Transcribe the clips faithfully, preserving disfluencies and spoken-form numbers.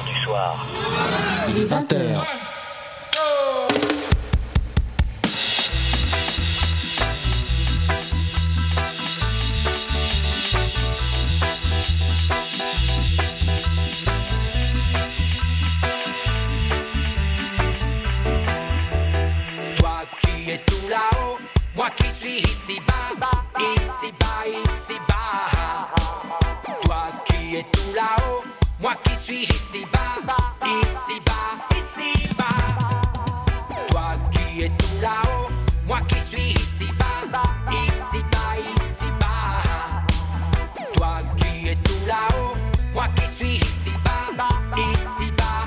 heures du soir. Il est vingt heures. Toi qui es tout là-haut, moi qui suis ici-bas, ici-bas, ici-bas. Toi qui es tout là-haut, moi qui suis ici-bas, ici-bas, ici-bas. Toi qui es tout là-haut, moi qui suis ici-bas, ici-bas, ici-bas. Toi qui es tout là-haut, moi qui suis ici-bas, ici-bas,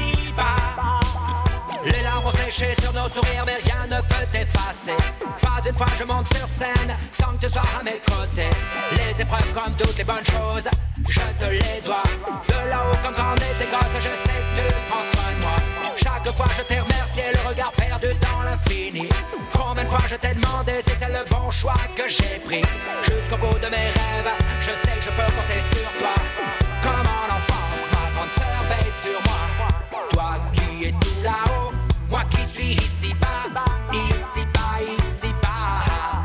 ici-bas. Les larmes ont séché sur nos sourires, mais rien ne peut effacer. Pas une fois je monte sur scène sans que tu sois à mes côtés. Les épreuves comme toutes les bonnes choses, je te les dois. De là-haut comme quand on était gosse, je sais que tu prends soin de moi. Chaque fois je t'ai remercié, le regard perdu dans l'infini. Combien de fois je t'ai demandé si c'est le bon choix que j'ai pris. Jusqu'au bout de mes rêves, je sais que je peux compter sur toi. Comme en enfance, ma grande sœur veille sur moi. Toi qui es tout là-haut, moi qui suis ici-bas, ici-bas, ici-bas.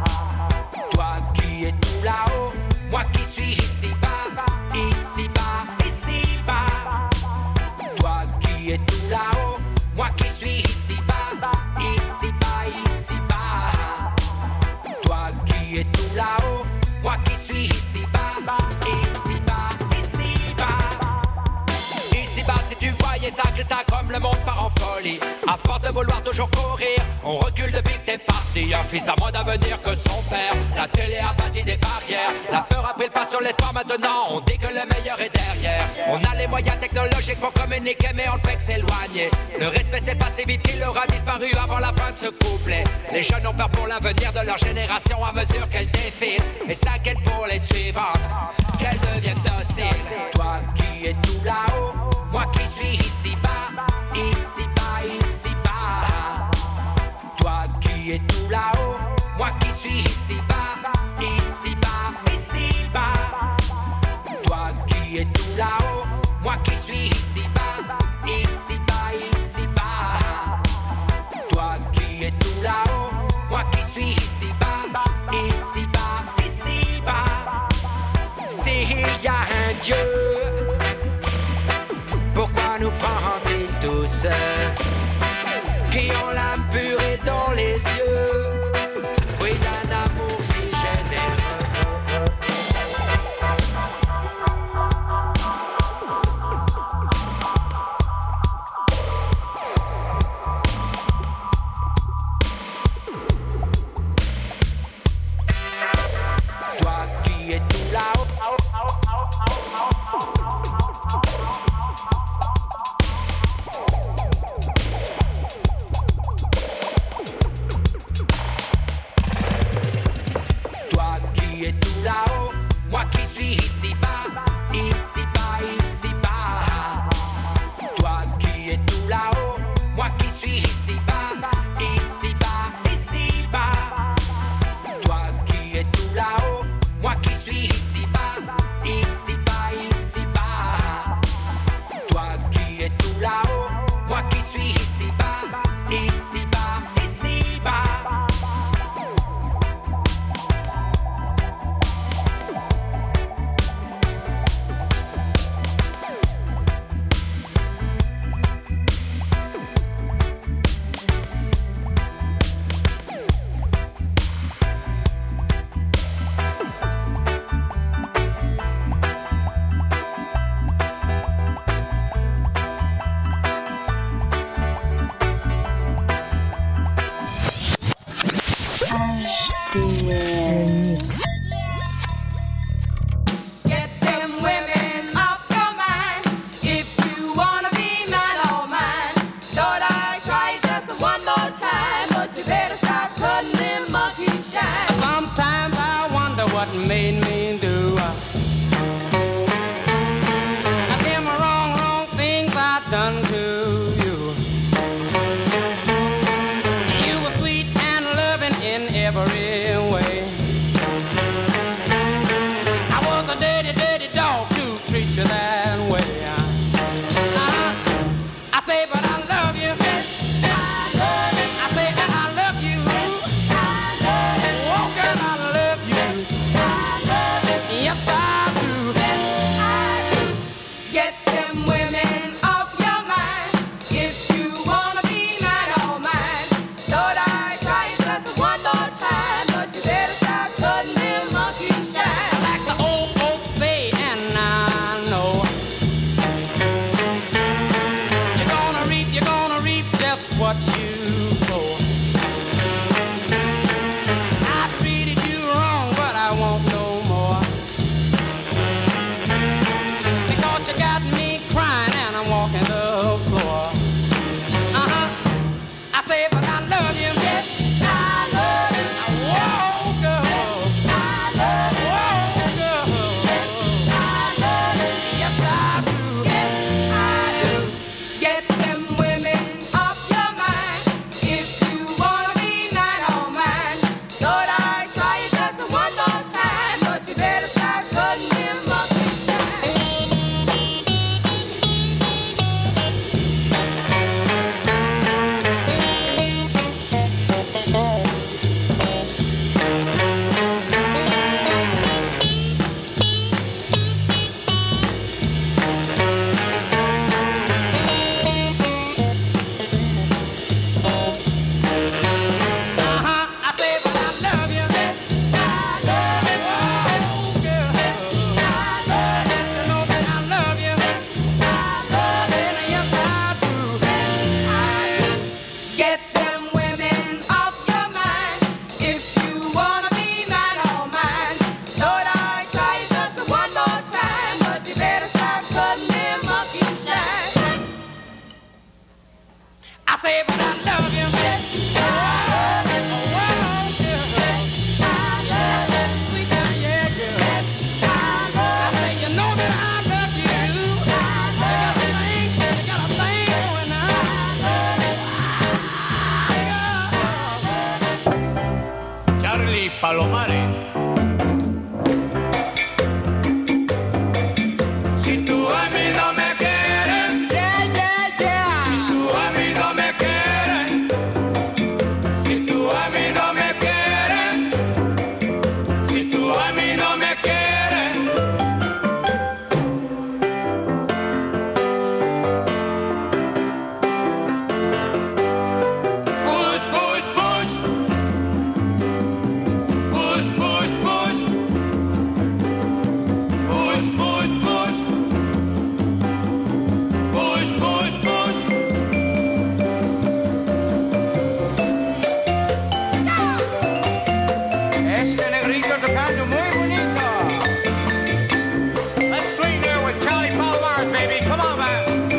Toi qui es tout là-haut, moi qui suis ici-bas, ici-bas, ici-bas. Toi qui es tout là-haut, moi qui suis ici-bas, ici-bas, ici-bas. Toi qui es tout là-haut, moi qui suis ici-bas, ici-bas, ici-bas. Ici-bas, si tu voyais ça, Christa, comme le monde part en folie. À force de vouloir toujours courir, on recule depuis que t'es parti. Un fils a moins d'avenir que son père. La télé a bâti des barrières. La peur a pris le pas sur l'espoir, maintenant on dit que le meilleur est derrière. On a les moyens technologiques pour communiquer, mais on le fait que s'éloigner. Le respect c'est pas si vite qu'il aura disparu avant la fin de ce couplet. Les jeunes ont peur pour l'avenir de leur génération à mesure qu'elle défile. Et s'inquiètent pour les suivantes, qu'elles deviennent dociles. Toi qui es tout là-haut, moi qui suis ici-bas, ici-bas, ici-bas. Toi qui es tout là-haut, moi qui suis ici-bas, ici-bas, ici-bas. Toi qui es tout là-haut, moi qui suis ici-bas, ici-bas, ici-bas. Toi qui es tout là-haut, moi qui suis ici-bas, ici-bas, ici-bas. S'il y a un Dieu, pourquoi nous prend-il tous qui ont l'âme pure et dans les yeux, oui, d'un amour si généreux. Toi qui es tout là-haut, toi qui es tout là-haut, moi qui suis ici-bas, ici-bas, ici-bas. Toi qui es tout là-haut, moi qui suis ici-bas, ici-bas, ici-bas. Toi qui es tout là-haut, moi qui suis ici-bas, ici-bas, ici-bas. Toi qui es tout là-haut, moi qui suis ici-bas, ici-bas, ici-bas. Get them women off your mind. If you wanna be mine, oh mine. Thought I'd try it just one more time, but you better start cutting them monkey shine. Sometimes I wonder what made me do I them wrong, wrong things I've done to you. You were sweet and loving in every way. I was a dirty, dirty dog to treat you that way. I just what you sow. I treated you wrong, but I won't no more. Because you got me crying and I'm walking the floor. Uh-huh. I say, but I love you. Yes, I love you. Whoa, girl. Yes, I love you. Whoa, girl. Yes, I love you. Yes, I do. Yes, I do. Get them women off your mind. If you wanna be mine, oh mine. Thought I'd try it just one more time, but you better start cutting them up and shine. Uh-huh. I say, but I love you. Yes, I love you. Oh, girl. Yes, I love you. You know that I love you. I say, yes, I do. I do. Get them women off your mind. If you wanna be mine, oh mine. Thought I'd try it just one more time, but you better start cutting them up and shine. I say, but I love you. Yes, I love you. Oh, girl. Yes, I love you. Sweet down, yeah, girl. Yes, I I love you. say, you know that I love you. You got a thing, you got a thing going on. Charlie Palomares. Si tú a mí no me quieres, Yeah, yeah, yeah. si tú a mí no me quieres, si tú a mí no me quieres, si tú a mí no me quieres. Push, push, push. Push, push, push. Push, push, push. Push, push, push. Este negrito tocando muy bonito. Let's swing there with Charlie Palomares, baby. Come on, man.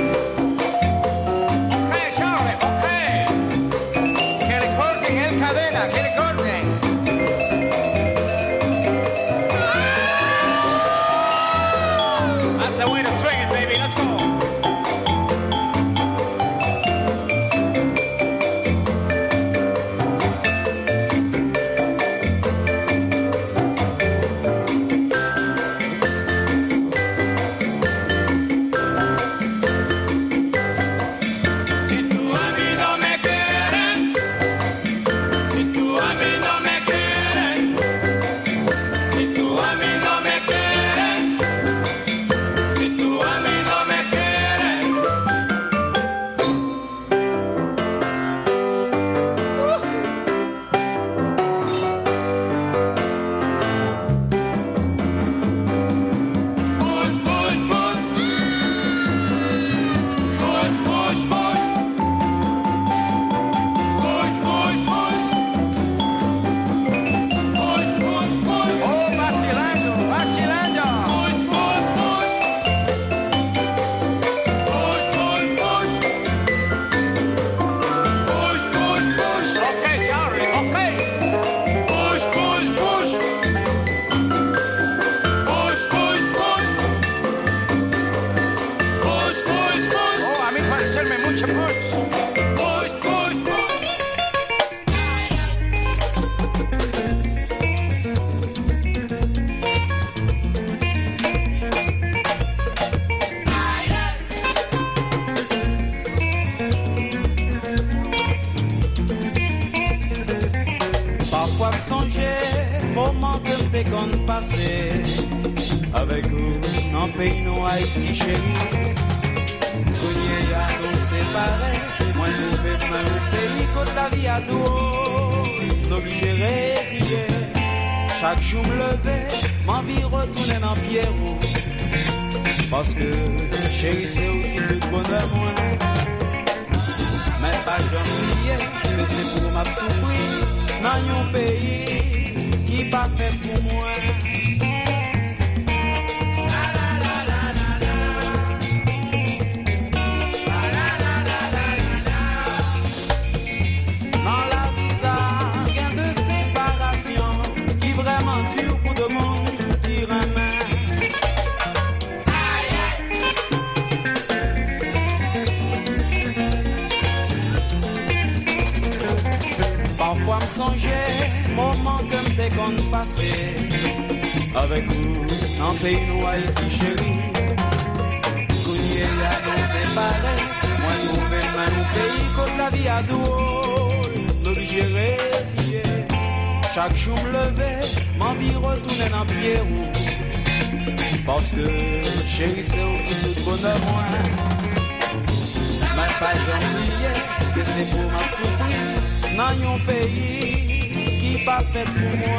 Okay, Charlie, okay. Que le corten el cadena, que le corten. That's the way to swing it, baby. Let's go. Si tú a mí no me quieres, si tú a mí no me quieres, si tú a mí no me quieres, si tú a mí no me quieres. Push, push, push. Push, push, push. Push, push, push. Push, push, push. Oh, vacilando, vacilando. Push, push, push. Push, push, push. Push, push, push. Okay, Charlie, okay. Push, push, push. Push, push, push. Push, push, push. Oh, a mí parecerme mucho push. Push, push, push. Parfois me songer, moment que me qu'on passé avec vous, en pays non Haïti chéri. Cogné à nous séparer, moi nous vivons dans le pays côté la vie à nous, n'obligé résigner. Chaque jour me lever, m'envie retourner dans Pierrot. Parce que chéri c'est où qui tout bonheur moi. Mais pas jamais c'est pour m'a souffrir dans un pays qui pas fait pour moi. Dans la vie ça, gain de séparation qui vraiment dure pour de monde qui ramène. Parfois me songer, moment que m'te qu'on passé avec vous, dans le pays nous Haïti chéri. Kounye ya nous séparé, moi nous venons dans pays comme la vie à douce, l'obligé résigné. Chaque jour me lever, m'envie retourner dans pied roux. Parce que chéri c'est où tout bonheur moi. Ma pas oublié que c'est pour m'a souffrir dans un pays qui pas fait pour moi.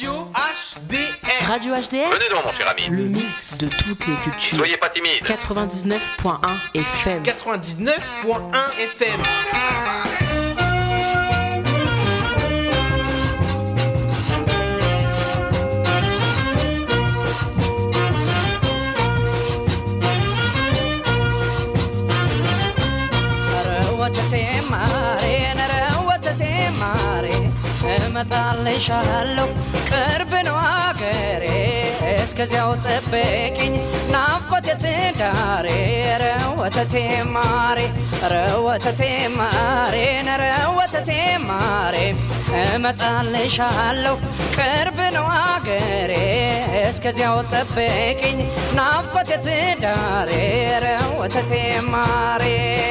Radio H D R. Radio H D R. Venez donc, mon cher ami. Le mix de toutes les cultures. Soyez pas timide. quatre-vingt-dix-neuf point un F M. quatre-vingt-dix-neuf point un F M. እመጣልሻለሁ ቅርብ ነው አገሬ እስከዚያው ጠብቂኝ ናፍቆቴ ትዳሬ ኧረ ወተቴ ማሬ ኧረ ወተቴ ማሬ ኧረ ወተቴ ማሬ እመጣልሻለሁ ቅርብ ነው አገሬ እስከዚያው ጠብቂኝ ናፍቆቴ ትዳሬ ኧረ ወተቴ ማሬ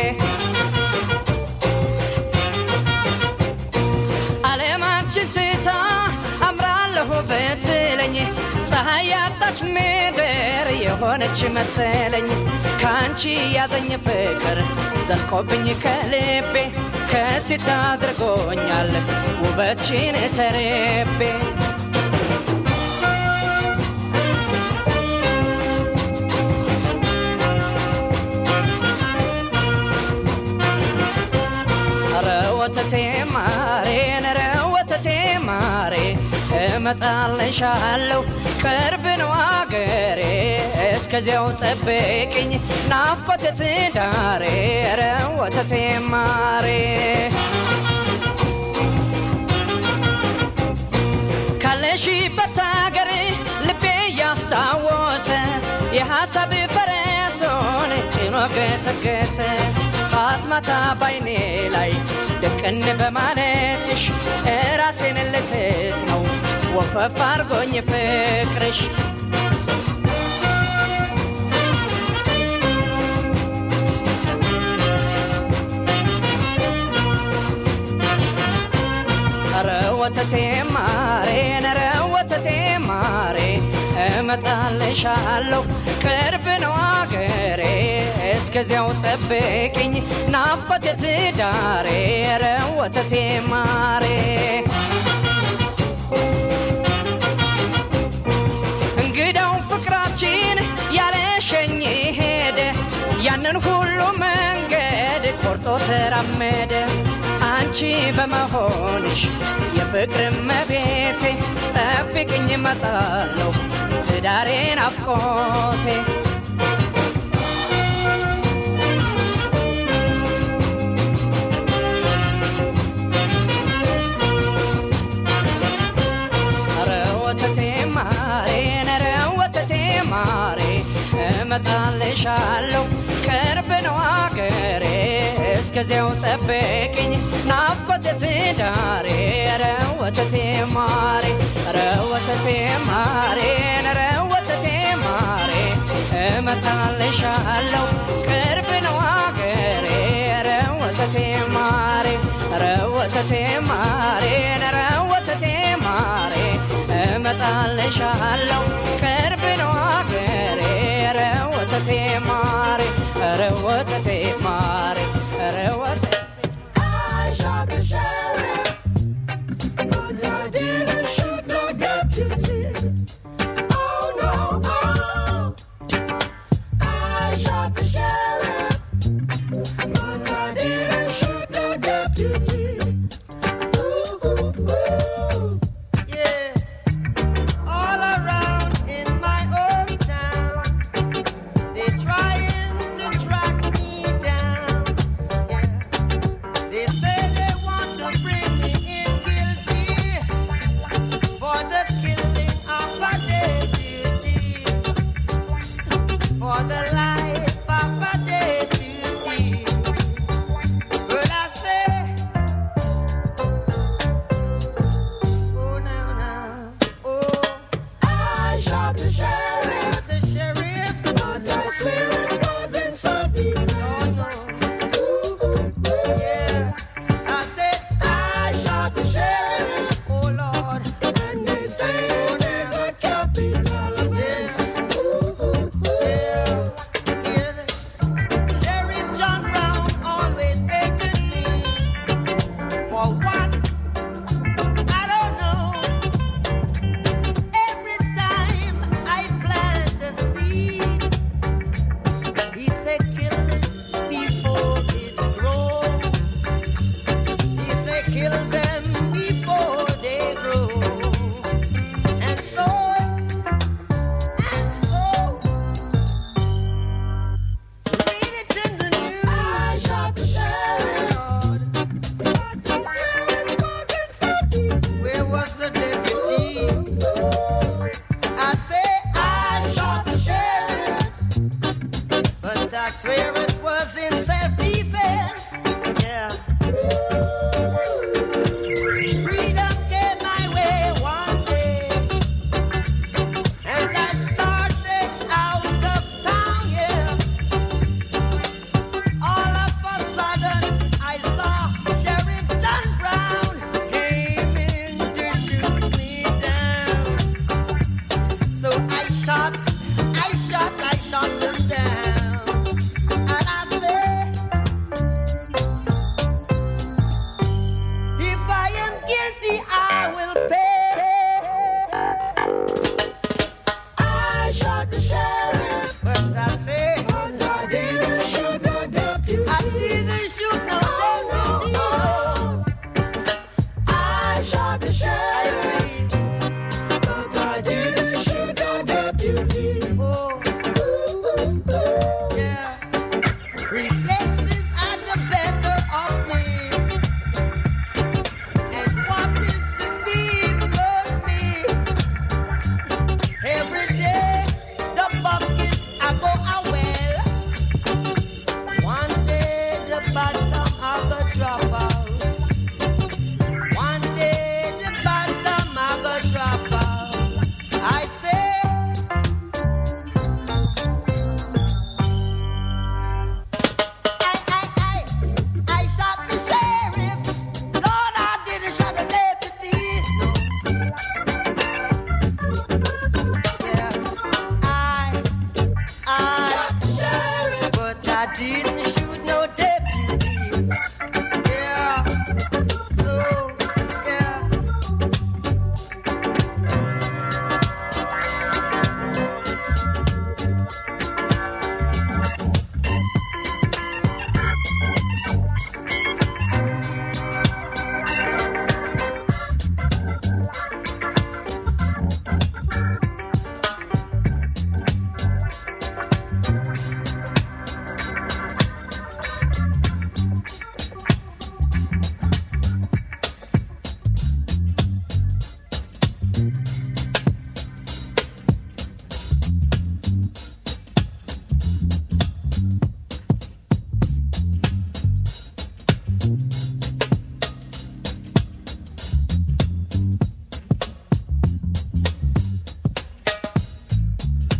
ችንታ አምራለሁ በትለኝ ፀሐይ ያጣች ምድር የሆነች መሰለኝ ካንቺ ያዘኝ ፍቅር ዘልቆብኝ ከልቤ ከሲታ አድርጎኛል ውበትሽን ተርቤ ኧረ ወተቴ ማሬ ኧረ ወተቴ ማሬ እመጣልሻለሁ ቅርብ ነው አገሬ እስከዚያው ጠብቂኝ ናፍቆቴ ትዳሬ ኧረ ወተቴ ማሬ ካለሽበት አገር ልቤ ያስታወሰ የሐሳብ ፈረሶን ጭኖ ገሰገሰ ጧት ማታ ባይኔ ላይ ደቅን በማለትሽ ራሴን ልስት ነው ወፈፍ አርጎኝ ፍቅርሽ ኧረ ወተቴ ማሬ ኧረ ወተቴ ማሬ እመጣልሻለሁ ቅርብ ነው አገሬ እስከዚያው ጠብቂኝ ናፍቆቴ ትዳሬ ኧረ ወተቴ ማሬ እንግዳው ፍቅራችን ያለሸኝ ሄደ ያንን ሁሉ መንገድ ቆርጦ ተራመደ አንቺ በመሆንሽ የፍቅር መቤቴ ጠብቂኝ እመጣለሁ ትዳሬ ናፍቆቴ ኧረ ወተቴ ማሬ ኧረ ወተቴ ማሬ እመጣልሻለሁ ቅርብ ነው አገሬ እስከዚያው ጠብቂኝ ናፍቆቴ ትዳሬ ኧረ ወተቴ ማሬ ኧረ ወተቴ ማሬ ኧረ ወተቴ ማሬ እመጣልሻለሁ ቅርብ ነው አገሬ ኧረ ወተቴ ማሬ ኧረ ወተቴ ማሬ ኧረ ወተቴ ማሬ እመጣልሻለሁ ቅርብ ነው አገሬ ኧረ ወተቴ ማሬ ኧረ ወተቴ ማሬ ኧረ ወተቴ I shot the sheriff, but I didn't shoot no deputy. Oh no, oh. I shot the sheriff, but I didn't shoot no deputy. Ooh, ooh, ooh. Yeah. All around in my hometown, they trying to track me down. Yeah. They say they want to bring me in guilty for the killing of a deputy, for the life of a deputy. But I say, oh now now, oh, I shot the sheriff, the sheriff, but I swear it wasn't self-defense. Oh no. Ooh, ooh, ooh, yeah. I said I shot the sheriff, oh Lord, and they say there's a capital offense. Ooh, ooh, ooh, yeah. Yeah, the Sheriff John Brown always hated me. For what? I don't know.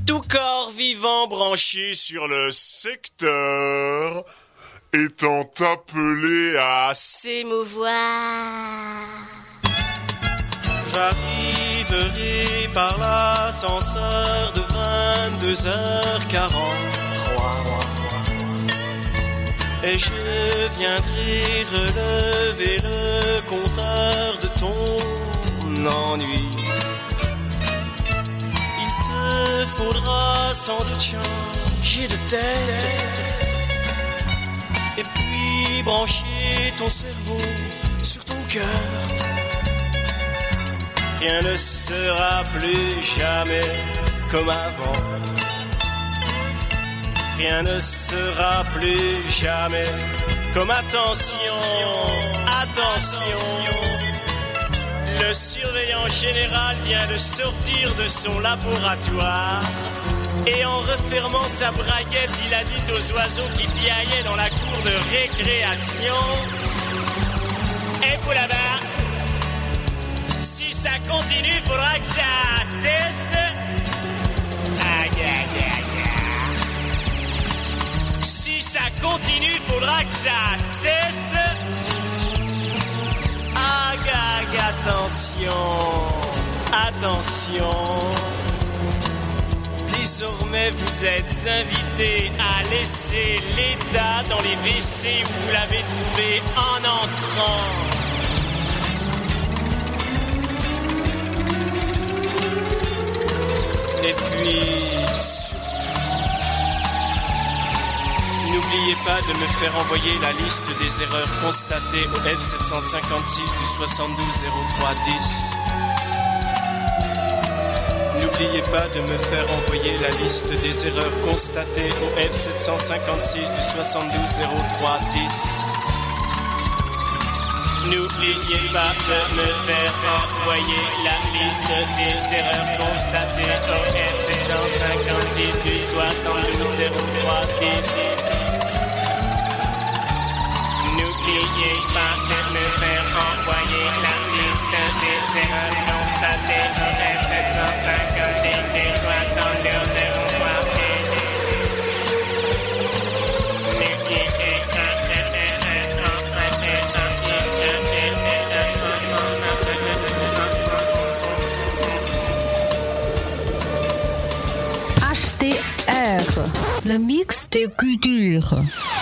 Tout corps vivant branché sur le secteur étant appelé à s'émouvoir. J'arriverai par l'ascenseur de vingt-deux heures quarante-trois et je viendrai relever le compteur de ton ennui. Il te faudra sans doute changer de tête et puis brancher ton cerveau sur ton cœur. Rien ne sera plus jamais comme avant. Rien ne sera plus jamais comme attention, attention. Le surveillant général vient de sortir de son laboratoire et en refermant sa braguette, il a dit aux oiseaux qui piaillaient dans la cour de récréation: et pour là-bas, si ça continue, faudra que ça cesse. Aïe, aïe, aïe. Si ça continue, faudra que ça cesse. Aïe, aïe, attention, attention. Désormais, vous êtes invités à laisser l'état dans les W C où vous l'avez trouvé en entrant. Et puis, n'oubliez pas de me faire envoyer la liste des erreurs constatées au F sept cent cinquante-six du soixante-douze zéro trois dix. N'oubliez pas de me faire envoyer la liste des erreurs constatées au F sept cent cinquante-six du soixante-douze zéro trois dix. N'oubliez pas de me faire envoyer la liste des erreurs constatées au F sept cent cinquante-six du soixante-douze zéro trois dix. N'oubliez pas de me faire envoyer la liste des erreurs constatées au F sept cent cinquante-six du soixante-douze zéro trois dix. N'oubliez pas de me faire envoyer la H T R, le mix des cultures.